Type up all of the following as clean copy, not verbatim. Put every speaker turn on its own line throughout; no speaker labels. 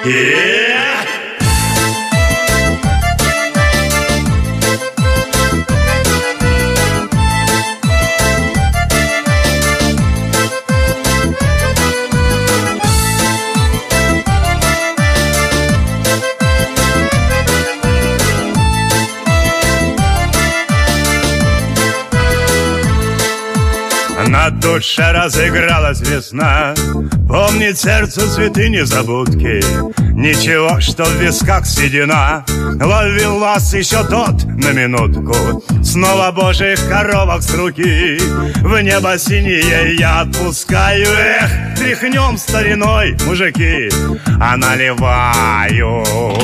На душе разыгралась весна, помнит сердце цветы незабудки. Ничего, что в висках седина, ловил вас еще тот на минутку. Снова божьих коровок с руки в небо синее я отпускаю. Эх, тряхнем стариной, мужики, а наливаю.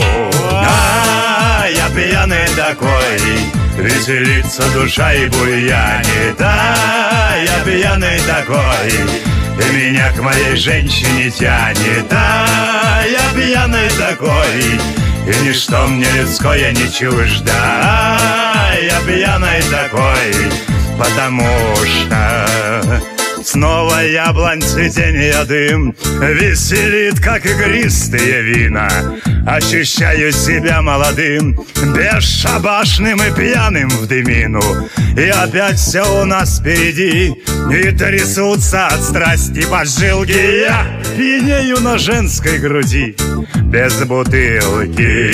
Я пьяный такой, веселится душа и буянит. Я пьяный такой, и меня к моей женщине тянет. Я пьяный такой, и ничто мне людское не чуждо. Я пьяный такой, потому что снова яблонь цветения дым веселит, как игристые вина. Ощущаю себя молодым, бесшабашным и пьяным в дымину. И опять все у нас впереди, и трясутся от страсти поджилки. Я пьянею на женской груди без бутылки.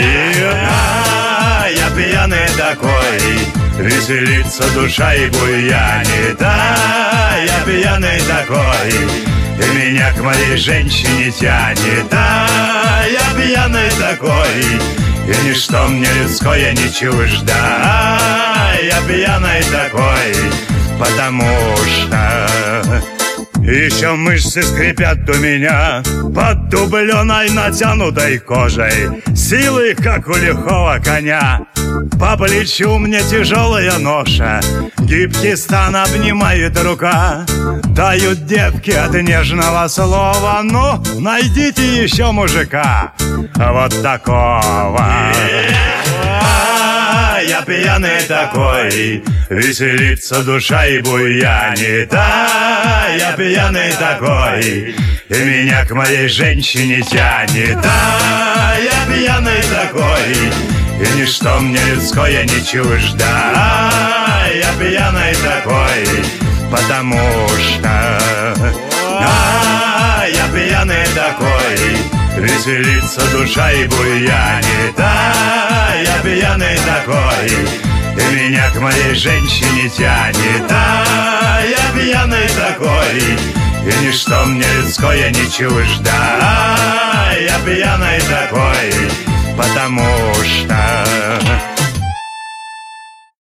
Я пьяный такой, веселится душа и буянит. Я пьяный такой, и меня к моей женщине тянет. Я пьяный такой, и ничто мне людское не чуждо. Я пьяный такой, потому что еще мышцы скрипят у меня под дубленой натянутой кожей. Силы, как у лихого коня, по плечу мне тяжелая ноша. Гибкий стан обнимает рука, тают девки от нежного слова. Ну, найдите еще мужика вот такого. Я пьяный такой, веселится душа и буянит. Я пьяный такой, и меня к моей женщине тянет. Я пьяный такой, и ничто мне людское не чуждо. Я пьяный такой, потому что я пьяный такой, веселится душа и буянит. Я пьяный такой, и меня к моей женщине тянет. Я пьяный такой, и ничто мне людское не чуждо. Я пьяный такой, потому